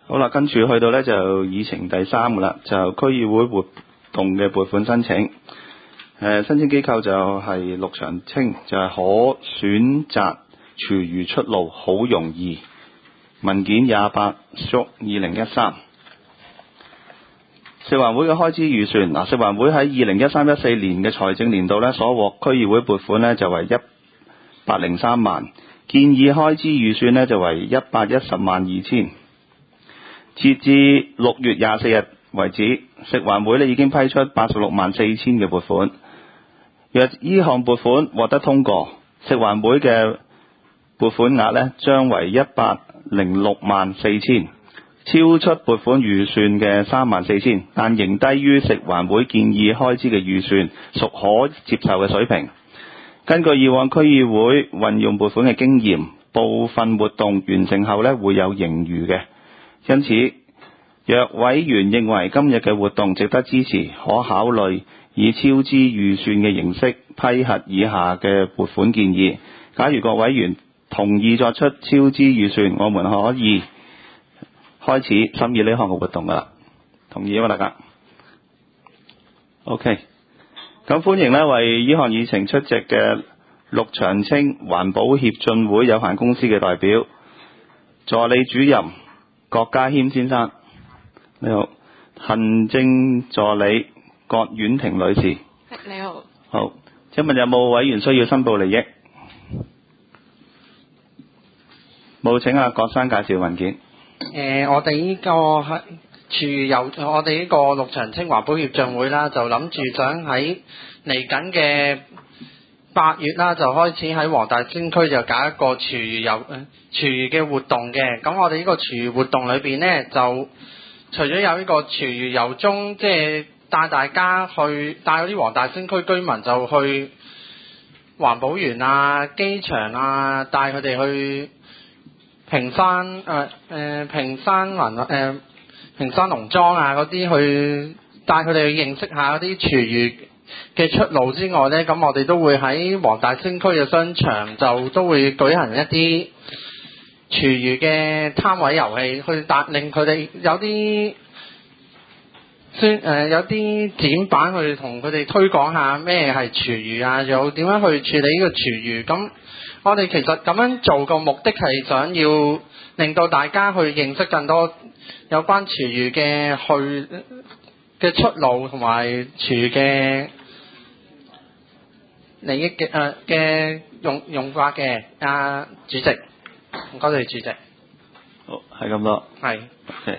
好啦，跟住去到呢就議程第3個啦，就區議會活動嘅撥款申請。申請機構就係陸長青，就係可選擇廚餘出路好容易。文件28/2013。食環會嘅開支預算，食環會喺2013-14年嘅財政年度呢，所獲區議會撥款呢就為103萬，建議開支預算呢就為110萬2千。截至6月24日為止，食環會呢已經批出86萬4千嘅撥款。若呢項撥款獲得通過，食環會嘅撥款額呢將為106萬4千，超出撥款預算嘅3萬4千，但仍低於食環會建議開支嘅預算，屬可接受嘅水平。根據以往區議會運用撥款嘅經驗，部分活動完成後呢會有盈餘嘅，因此若委員認為今日嘅活動值得支持，可考慮以超支預算嘅形式批核以下嘅撥款建議。假如各委員同意作出超支預算，我們可以開始審議呢項嘅活動噶啦。同意嗎大家 ？OK。咁歡迎呢為呢項議程出席嘅陸長青環保協進會有限公司嘅代表、助理主任郭家謙先生，你好；行政助理郭婉婷女士， 你好。 好，請問有冇委員需要申報利益？冇，請阿郭生介紹文件。 我哋呢個係我哋呢個陸長青環保協進會啦，就諗住想喺嚟緊嘅8月啦，就開始喺黃大仙區就搞一個廚餘嘅活動嘅。咁我哋呢個廚餘活動裏邊呢，就除咗有呢個廚餘遊蹤，即係帶大家去帶嗰啲黃大仙區居民就去環保園啊、機場啊，帶佢哋去屏山農莊啊嗰啲，去帶佢哋去認識下嗰啲廚餘嘅出路之外呢，咁我哋都會喺黃大仙區嘅商場就都會舉行一啲廚餘嘅攤位遊戲，去令佢哋有啲展板去同佢哋推廣下咩係廚餘啊，又點樣去處理呢個廚餘。咁我哋其實咁樣做個目的係想要令到大家去認識更多有關廚餘嘅出路同埋廚餘嘅利益嘅用法嘅。主席，唔該你主席。 好，係咁多。係。OK。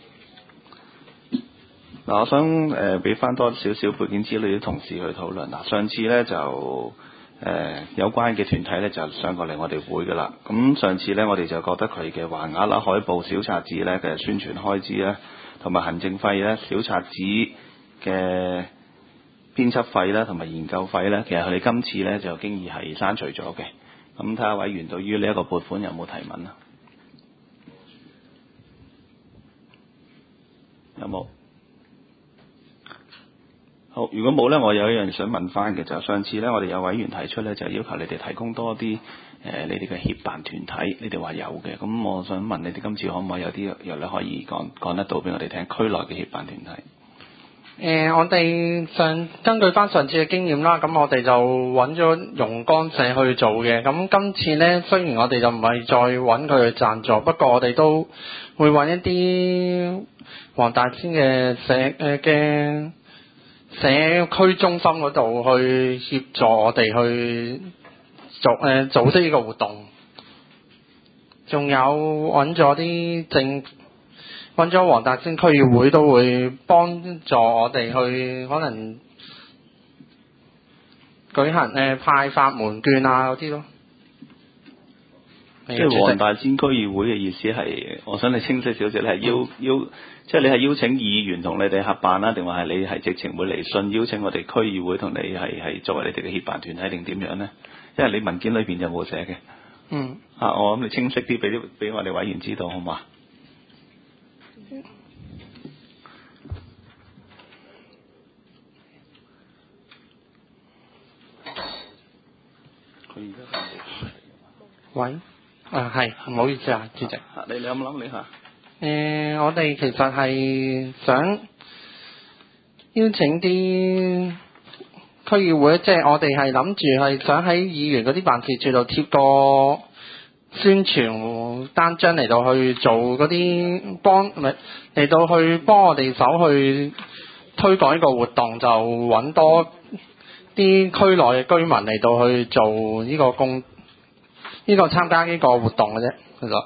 嗱，我想俾翻多少少背景資料啲同事去討論。上次呢就有關嘅團體呢就上過嚟我哋會噶啦。咁上次呢，我哋就覺得佢嘅橫額啦、海報、小冊子呢嘅宣傳開支呢，同埋行政費呢、小冊子嘅編輯費啦，同埋研究費呢，其實佢哋今次呢就經已係刪除咗嘅。咁睇下委員對於呢一個撥款有冇提問啊？有冇？好，如果冇呢，我有一樣想問翻嘅，就上次呢，我哋有委員提出呢，就要求你哋提供多啲你哋嘅協辦團體，你哋話有嘅，咁我想問你哋今次可唔可以有啲藥咧可以講得到俾我哋聽，區內嘅協辦團體？ 我哋根據翻上次嘅經驗啦，咁我哋就揾咗榕江社去做嘅。咁今次呢，雖然我哋就唔係再揾佢去贊助，不過我哋都會揾一啲黃大仙嘅社區中心嗰度去協助我哋去組織呢個活動，仲有揾咗黃大仙區議會都會幫助我哋去可能舉行派發門券啊嗰啲咯。 即係黃大仙區議會嘅意思係，我想你清晰少少，你係即係你係邀請議員同你哋合辦啦，定話係你係直情會嚟信邀請我哋區議會同你係作為你哋嘅協辦團體定點樣呢？因為你文件裏邊就冇寫嘅。我諗你清晰啲俾我哋委員知道好嘛？ 喂，係唔好意思啊，主席。 你諗諗你下。 我哋其實係想邀請啲區議會，即係我哋係諗住係想喺議員嗰啲辦事處度貼個宣傳單張嚟到去做嗰啲嚟到去幫我哋手去推廣呢個活動，就揾多啲區內嘅居民嚟到去做呢個參加呢個活動嘅啫，其實。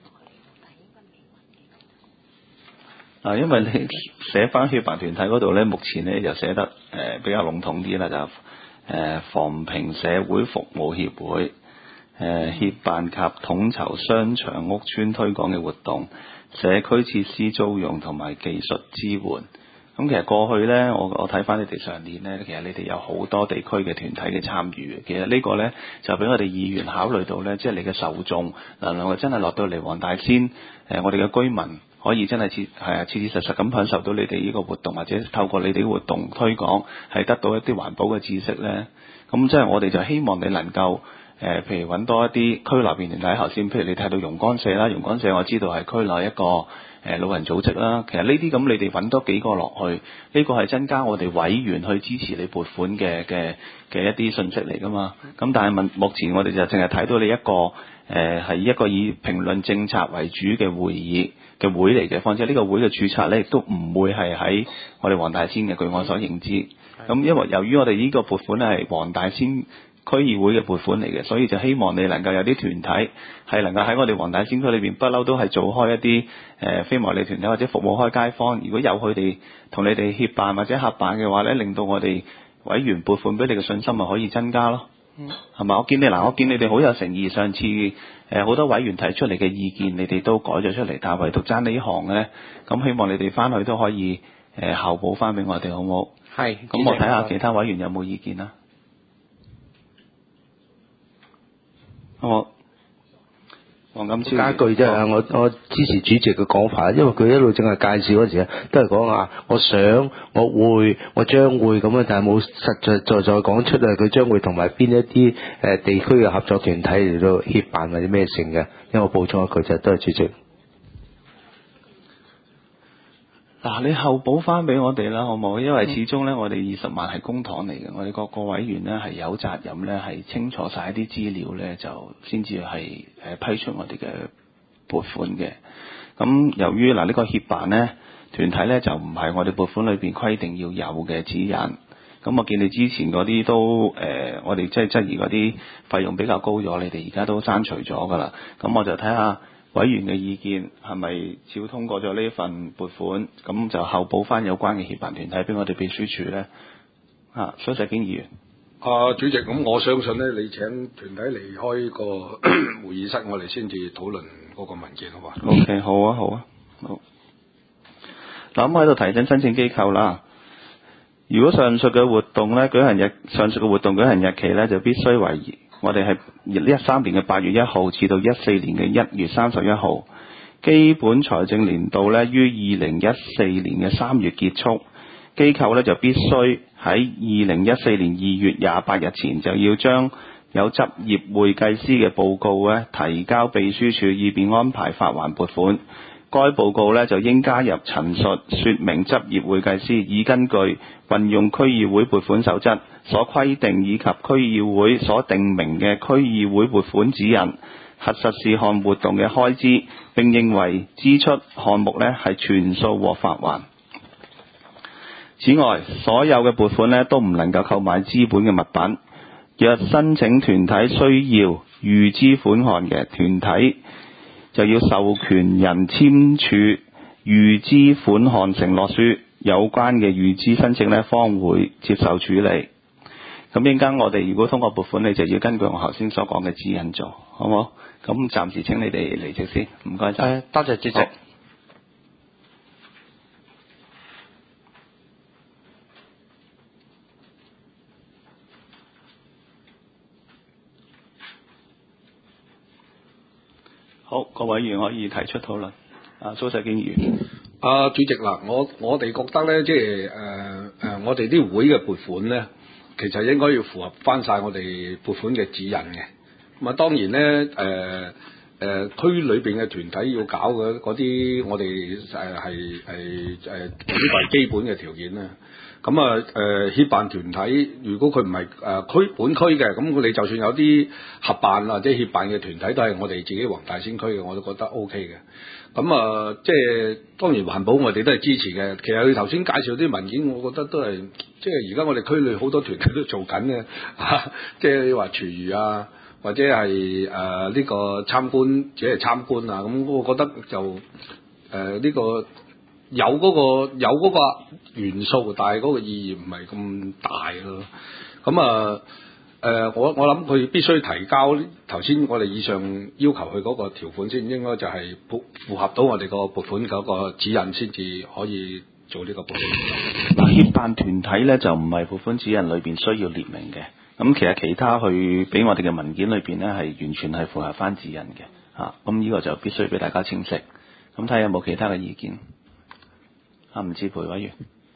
因為你寫翻協辦團體嗰度咧，目前咧就寫得比較籠統啲啦，就防評社會服務協會協辦及統籌商場屋邨推廣嘅活動、社區設施租用同埋技術支援。咁其實過去咧，我睇翻你哋上年咧，其實你哋有好多地區嘅團體嘅參與嘅。其實呢個咧就俾我哋議員考慮到咧，即係你嘅受眾能夠真係落到嚟黃大仙我哋嘅居民。可以真係切切實實咁享受到你哋呢個活動，或者透過你哋活動推廣，係得到一啲環保嘅知識呢。咁即係我哋就希望你能夠譬如揾多一啲區內邊團體，頭先譬如你睇到榕光社啦，榕光社我知道係區內一個老人組織啦。其實呢啲咁你哋揾多幾個落去，呢個係增加我哋委員去支持你撥款嘅一啲信息嚟㗎嘛。咁但係目前我哋就淨係睇到你一個係一個以評論政策為主嘅會議嘅會嚟嘅，況且呢個會嘅註冊咧亦都唔會係喺我哋黃大仙嘅，據我所認知。咁因為由於我哋呢個撥款係黃大仙區議會嘅撥款嚟嘅，所以就希望你能夠有啲團體係能夠喺我哋黃大仙區裏邊不嬲都係做開一啲非牟利團體或者服務開街坊。如果有佢哋同你哋協辦或者合辦嘅話咧，令到我哋委員撥款俾你嘅信心咪可以增加咯。係嘛？我見你哋好有誠意，上次好多委員提出嚟嘅意見，你哋都改咗出嚟，但係唯獨爭呢行咧，咁希望你哋翻去都可以校補翻俾我哋，好唔好？係。咁我睇下其他委員有冇意見啦。好。黃錦超加一句啫，我支持主席嘅講法，因為佢一路淨係介紹嗰時咧，都係講話我想、我會、我將會咁樣，但係冇實在講出嚟佢將會同埋邊一啲地區嘅合作團體嚟到協辦或者咩成嘅。因為我補充一句就都係主席。 嗱，你後補翻俾我哋啦，好冇？因為始終咧，我哋20萬係公帑嚟嘅，我哋各個委員咧係有責任咧，係清楚晒啲資料咧，就先至係批出我哋嘅撥款嘅。咁由於呢個協辦咧團體咧就唔係我哋撥款裏邊規定要有嘅指引。咁我見你之前嗰啲都我哋即係質疑嗰啲費用比較高咗，你哋而家都刪除咗㗎啦。咁我就睇下委員嘅意見係咪照通過咗呢份撥款，咁就後補翻有關嘅協辦團體俾我哋秘書處咧。蘇世經議員。 主席，咁我相信咧，你請團體離開個會議室，我哋先至討論嗰個文件，好嘛 ？OK， 好啊，好。嗱，咁喺度提醒申請機構啦。如果上述嘅活動咧上述嘅活動舉行日期咧，就必須為我哋係13年嘅8月1號至到14年嘅1月31號，基本財政年度咧於2014年嘅3月結束。機構咧就必須喺2014年2月28日前就要將有執業會計師嘅報告咧提交秘書處，以便安排發還撥款。該報告咧就應加入陳述，說明執業會計師已根據運用區議會撥款守則所規定以及區議會所訂明嘅區議會撥款指引，核實事項活動嘅開支，並認為支出項目咧係全數獲發還。此外，所有嘅撥款咧都唔能夠購買資本嘅物品。若申請團體需要預支款項嘅，團體就要授權人簽署預支款項承諾書，有關嘅預支申請咧方會接受處理。咁陣間我哋如果通過撥款，你就要根據我頭先所講嘅指引做，好唔好？咁暫時請你哋離席先，唔該晒。 多謝主席。 好，各位議員可以提出討論。蘇世經議員。 主席嗱，我哋覺得咧，即係我哋啲會嘅撥款咧，其實應該要符合翻晒我哋撥款嘅指引嘅。咁當然咧， 區裏邊嘅團體要搞嘅嗰啲，我哋呢個係基本嘅條件啦。咁協辦團體，如果佢唔係本區嘅，咁你就算有啲合辦或者協辦嘅團體，都係我哋自己黃大仙區嘅，我都覺得 O K 嘅。咁即係當然環保我哋都係支持嘅。其實佢頭先介紹啲文件，我覺得都係即係而家我哋區裏好多團體都做緊嘅，即係你話廚餘啊，或者係呢個參觀，只係參觀啊，咁我覺得就呢個有嗰個元素，但係嗰個意義唔係咁大咯。咁我諗佢必須提交頭先我哋以上要求佢嗰個條款先，應該就係符合到我哋個撥款嗰個指引先至可以做呢個撥款。 嗱，協辦團體咧就唔係撥款指引裏邊需要列明嘅。咁其實其他去俾我哋嘅文件裏邊咧係完全係符合翻指引嘅嚇。咁呢個就必須俾大家清晰。咁睇下有冇其他嘅意見。吳志培委員，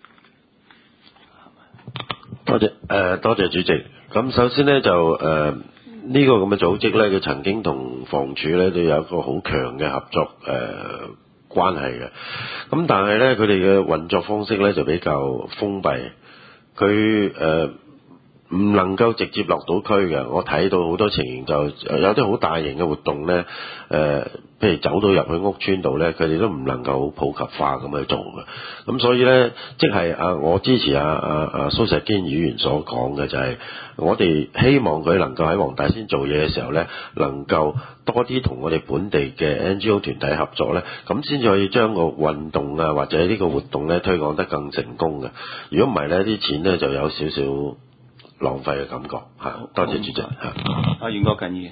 多謝主席。咁首先呢，就呢個咁嘅組織呢，佢曾經同房署呢都有一個好強嘅合作關係嘅。咁但係呢，佢哋嘅運作方式呢就比較封閉，佢唔能夠直接落到區嘅。我睇到好多情形就有啲好大型嘅活動呢，譬如走到入去屋邨度呢，佢哋都唔能夠普及化咁去做嘅。咁所以呢，即係我支持蘇錫堅議員所講嘅，就係我哋希望佢能夠喺黃大仙做嘢嘅時候呢，能夠多啲同我哋本地嘅 NGO 團體合作呢，咁先至可以將個運動啊或者呢個活動呢推廣得更成功嘅。如果唔係呢，啲錢呢就有少少浪費嘅感覺嚇。多謝主席。 阿袁國勤議員，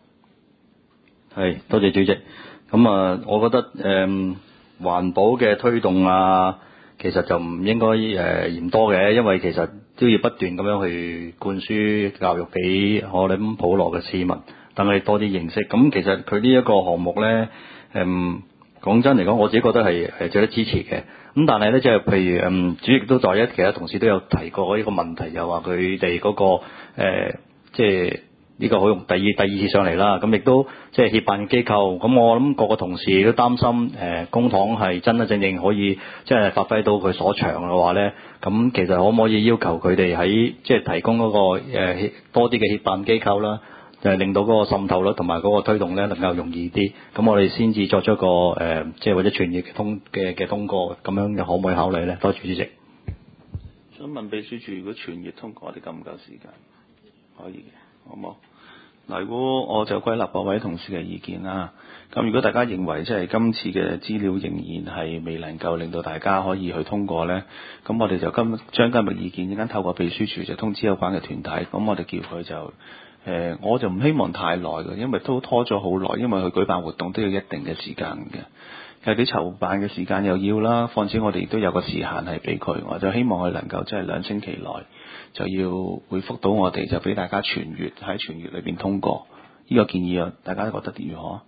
係多謝主席。咁我覺得環保嘅推動啊，其實就唔應該嫌多嘅，因為其實都要不斷咁樣去灌輸教育俾我哋普羅嘅市民，等佢哋多啲認識。咁其實佢呢一個項目咧，講真嚟講，我自己覺得係值得支持嘅。咁但係咧，即係譬如主席都在其他同事都有提過呢個問題，就話佢哋嗰個即係呢個好用第二次上嚟啦。咁亦都即係協辦機構，咁我諗個同事都擔心公帑係真真正正可以即係發揮到佢所長嘅話咧，咁其實可唔可以要求佢哋喺即係提供嗰個多啲嘅協辦機構啦？就係令到嗰個滲透率同埋嗰個推動咧能夠容易啲，咁我哋先至作出一個即係或者傳譯嘅通過，咁樣又可唔可以考慮咧？多謝主席。 想問秘書處，如果傳譯通過，我哋夠唔夠時間？可以嘅，好冇？嗱，如果我就歸納各位同事嘅意見啦。咁如果大家認為即係今次嘅資料仍然係未能夠令到大家可以去通過咧，咁我哋就將今日意見一陣透過秘書處就通知有關嘅團體，咁我哋叫佢就。我就唔希望太耐嘅，因為都拖咗好耐，因為佢舉辦活動都要一定嘅時間嘅，其實啲籌辦嘅時間又要啦，況且我哋亦都有個時限係俾佢，我就希望佢能夠即係2星期內就要回覆到我哋，就俾大家喺全月裏邊通過呢個建議啊，大家覺得如何？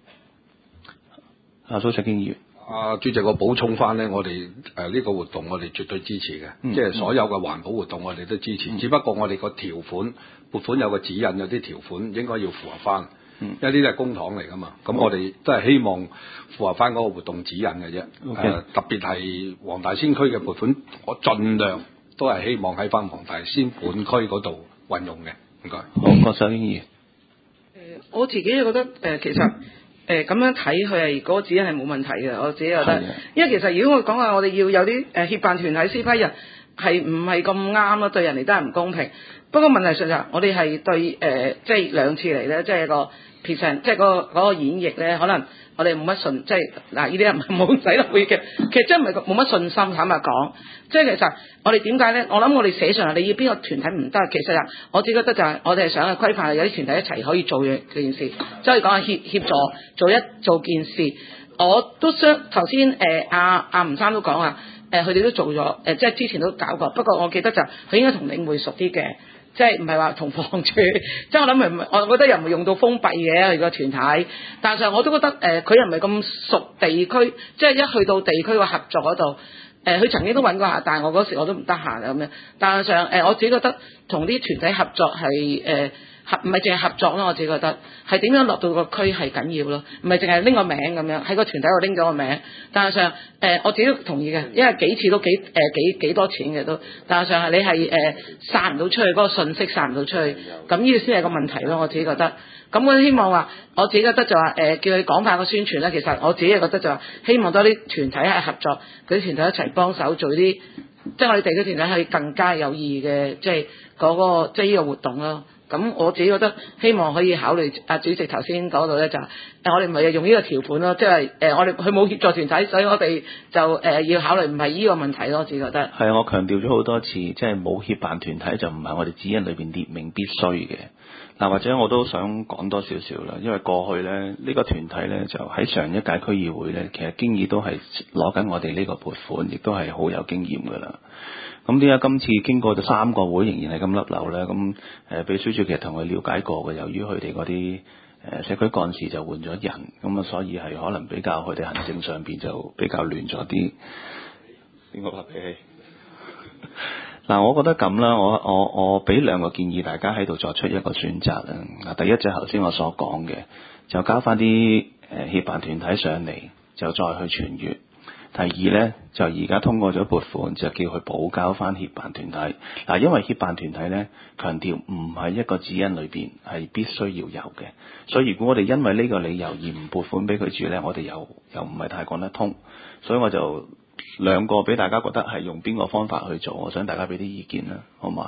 蘇錫堅議員。 主席，我補充翻呢，我哋呢個活動我哋絕對支持嘅，即係所有嘅環保活動我哋都支持，只不過我哋個條款撥款有個指引，有啲條款應該要符合翻，因為呢啲係公帑嚟噶嘛，咁我哋都係希望符合翻嗰個活動指引嘅啫。特別係黃大仙區嘅撥款，我盡量都係希望喺翻黃大仙本區嗰度運用嘅。唔該。 好，郭秀英議員。 我自己就覺得其實。咁樣睇佢係嗰個指引係冇問題嘅，我自己覺得，因為其實如果我講話我哋要有啲協辦團體呢批人係唔係咁啱咯，對人哋都係唔公平。不過問題上就係我哋係對即係2次嚟咧，即係個其實即係嗰個演繹咧，可能我哋冇乜信，即係嗱呢啲人冇使落去嘅，其實真係唔係冇乜信心。坦白講，即係其實我哋點解咧？我諗我哋寫上嚟，你要邊個團體唔得？其實我自己覺得就係我哋係想去規範有啲團體一齊可以做嘅件事，即係講係協助做件事。我都頭先阿吳生都講話佢哋都做咗即係之前都搞過，不過我記得就佢應該同領匯熟啲嘅。即係唔係話同房署，即係我諗我覺得又唔係用到封閉嘅佢個團體，但係我都覺得佢又唔係咁熟地區，即係一去到地區個合作嗰度，佢曾經都揾過下，但係我嗰時我都唔得閒咁樣。但係我自己覺得同啲團體合作係唔係淨係合作咯，我自己覺得係點樣落到個區係緊要咯，唔係淨係拎個名咁樣喺個團體度拎咗個名。但係上我自己都同意嘅，因為幾次都幾多錢嘅都，但係上係你係散唔到出去嗰個信息散唔到出去，咁呢個先係個問題咯，我自己覺得。咁我希望話，我自己覺得就話叫佢廣泛個宣傳咧。其實我自己覺得就話，希望多啲團體係合作，嗰啲團體一齊幫手做啲，即係我哋地區團體係更加有意義嘅，即係嗰個即係呢個活動咯。咁我自己覺得希望可以考慮主席頭先講到咧，就我哋唔係用呢個條款咯，即係我哋佢冇協助團體，所以我哋就要考慮唔係呢個問題咯。我自己覺得係啊，我強調咗好多次，即係冇協辦團體就唔係我哋指引裏邊列明必須嘅。嗱，或者我都想講多少少啦，因為過去咧呢個團體咧就喺上一屆區議會咧，其實經已都係攞緊我哋呢個撥款，亦都係好有經驗噶啦。咁點解今次經過咗3個會仍然係咁甩漏咧？咁秘書處其實同佢了解過嘅，由於佢哋嗰啲社區幹事就換咗人，咁啊所以係可能比較佢哋行政上邊就比較亂咗啲。邊個發脾氣？嗱，我覺得咁啦，我俾2個建議大家喺度作出一個選擇啦。嗱，第一就係頭先我所講嘅，就交翻啲協辦團體上嚟，就再去傳閱。第二呢，就而家通過咗撥款，就叫佢補交翻協辦團體。嗱，因為協辦團體呢，強調唔係一個指引裏邊係必須要有嘅，所以如果我哋因為呢個理由而唔撥款俾佢住呢，我哋又唔係太講得通，所以我就2個俾大家覺得係用邊個方法去做，我想大家俾啲意見啦，好嘛？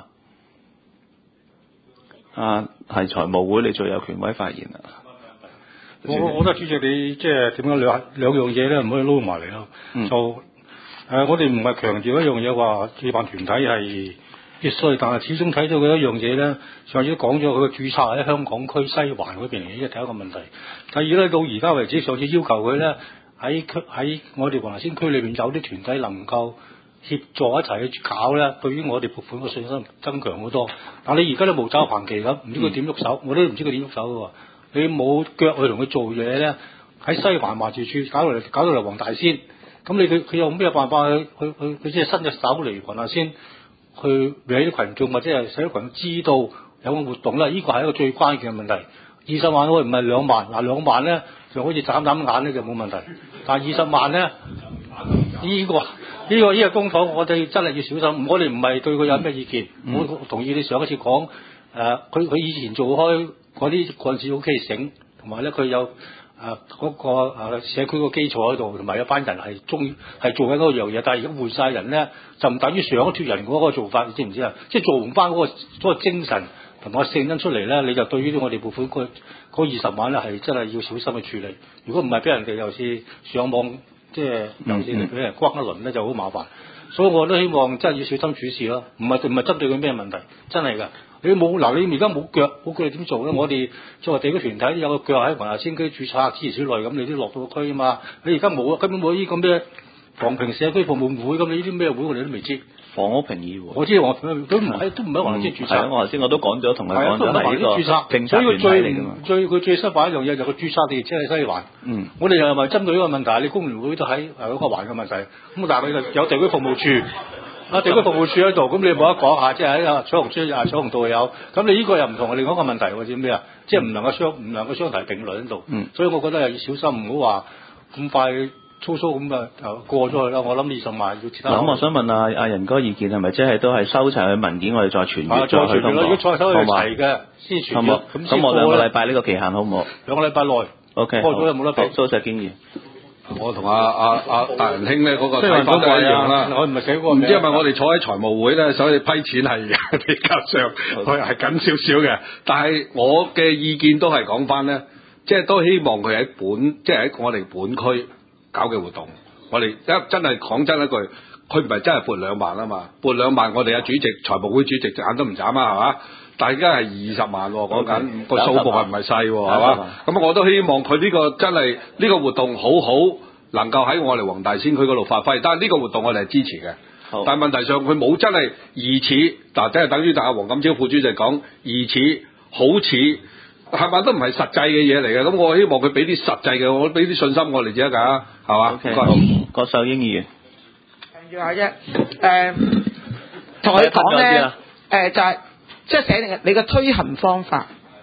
係財務會，你最有權威發言啦。 我覺得主席你即係點樣兩樣嘢咧，唔可以撈埋嚟咯。我哋唔係強調一樣嘢話協辦團體係必須，但係始終睇到佢一樣嘢咧，上次都講咗佢嘅註冊喺香港區西環嗰邊嚟，呢個第一個問題。第二咧，到而家為止，上次要求佢咧喺我哋黃大仙區裏邊有啲團體能夠協助一齊去搞咧，對於我哋撥款嘅信心增強好多。但你而家都無爪棚期咁，唔知佢點喐手，我都唔知佢點喐手嘅喎。你冇腳去同佢做嘢咧，喺西環辦事處搞到嚟黃大仙，咁佢有咩辦法去即係伸隻手嚟黃大仙去俾啲群眾或者係使啲群眾知道有個活動咧？呢個係一個最關鍵嘅問題。20萬喎，唔係2萬，嗱2萬咧就好似眨眼咧就冇問題，但係20萬咧呢個公帑我哋真係要小心。我哋唔係對佢有咩意見，我同意你上一次講佢以前做開嗰啲幹事 OK 醒，同埋咧佢有嗰個社區個基礎喺度，同埋有班人係做緊嗰樣嘢。但係而家換晒人咧，就唔等於上一脫人嗰個做法，你知唔知啊？即係做唔翻嗰個精神同埋性質出嚟咧，你就對於我哋撥款嗰20萬咧係真係要小心去處理。如果唔係俾人哋又是上網，即係又是俾人轟一輪咧，就好麻煩。所以我都希望真係要小心處事咯，唔係針對佢咩問題，真係㗎。你而家冇腳點做咧？我哋作為地區團體有個腳喺黃大仙區註冊諸如此類，咁你都落到個區啊嘛。你而家冇，根本冇呢個咩房評社區服務會，咁你呢啲咩會我哋都未知。 房屋評議會， 我知佢都唔喺黃大仙註冊。 我頭先我都講咗，同佢講咗係呢個註冊政策團體嚟㗎嘛。 佢最失敗一樣嘢就個註冊地即係西環。我哋又係咪針對呢個問題？你工聯會都喺嗰個環嘅問題。咁但係佢有地區服務處。地區服務處喺度，咁你冇得講下，即係喺彩虹村彩虹道有，咁你呢個又唔同，另外一個問題或者咩啊？即係唔能夠相提並論喺度。所以我覺得又要小心，唔好話咁快粗粗咁就過咗去啦。我諗20萬要其他。 咁我想問阿仁哥意見係咪即係都係收齊佢文件，我哋再傳閱再去通過？如果再收佢齊嘅先傳閱， 咁我2個禮拜呢個期限好唔好 ？2個禮拜內。 OK。 過咗就冇得俾。 蘇石經驗。 我同阿大仁兄咧嗰個睇法都係一樣啦。 我唔係寫過， 唔知係咪我哋坐喺財務會咧，所以批錢係比較上佢係緊少少嘅。但係我嘅意見都係講翻咧，即係都希望佢喺即係喺我哋本區搞嘅活動，我哋真係講真一句，佢唔係真係撥2萬啊嘛，撥2萬我哋主席財務會主席隻眼都唔眨啊，係嘛？但係而家係20萬喎，講緊個數目係唔係細喎，係嘛？咁我都希望佢呢個真係呢個活動好能夠喺我哋黃大仙區嗰度發揮。但係呢個活動我哋係支持嘅，但係問題上佢冇真係疑似，嗱即係等於阿黃錦超副主席講疑似好似係咪都唔係實際嘅嘢嚟嘅。咁我希望佢俾啲實際嘅，我俾啲信心我哋先得㗎，係嘛？ 郭秀英議員， 強調下啫，同佢講咧，就係即係寫定你個推行方法，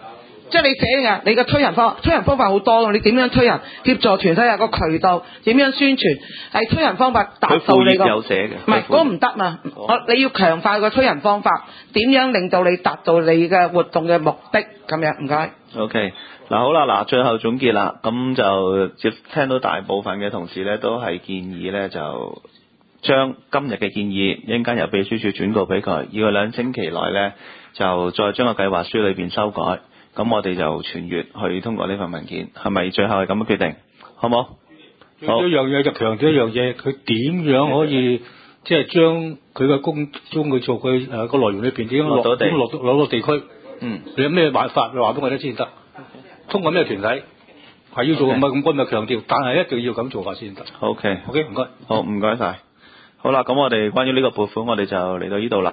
即係你寫嘅，你嘅推人方法好多㗎，你點樣推人？協助團體有個渠道，點樣宣傳？係推人方法達到你個， 有寫嘅， 唔係嗰個唔得嘛。你要強化個推人方法，點樣令到你達到你嘅活動嘅目的咁樣？唔該。 OK， 嗱好啦，嗱最後總結啦，咁就接聽到大部分嘅同事咧都係建議咧就將今日嘅建議一陣間由秘書處轉告俾佢，要2星期內咧就再將個計劃書裏邊修改，咁我哋就全月去通過呢份文件，係咪最後係咁嘅決定？好冇？好。 一樣嘢就強調一樣嘢，佢點樣可以即係將佢嘅工中佢做佢個來源裏邊點樣落到地區？你有咩辦法？你話俾我哋先得。通過咩團體係要做唔係咁幹咪強調，但係一定要咁做法先得。 OK， 唔該。 好，唔該晒。好啦，咁我哋關於呢個撥款，我哋就嚟到呢度啦。